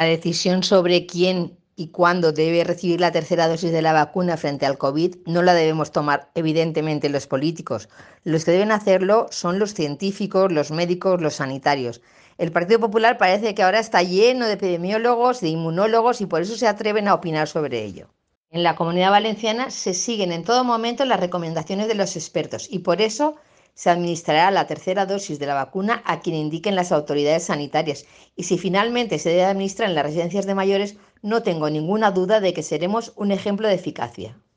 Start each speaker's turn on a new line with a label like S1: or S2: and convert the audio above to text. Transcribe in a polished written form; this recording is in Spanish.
S1: La decisión sobre quién y cuándo debe recibir la tercera dosis de la vacuna frente al COVID no la debemos tomar, evidentemente, los políticos. Los que deben hacerlo son los científicos, los médicos, los sanitarios. El Partido Popular parece que ahora está lleno de epidemiólogos, de inmunólogos y por eso se atreven a opinar sobre ello. En la Comunidad Valenciana se siguen en todo momento las recomendaciones de los expertos y por eso se administrará la tercera dosis de la vacuna a quien indiquen las autoridades sanitarias. Y si finalmente se debe administrar en las residencias de mayores, no tengo ninguna duda de que seremos un ejemplo de eficacia.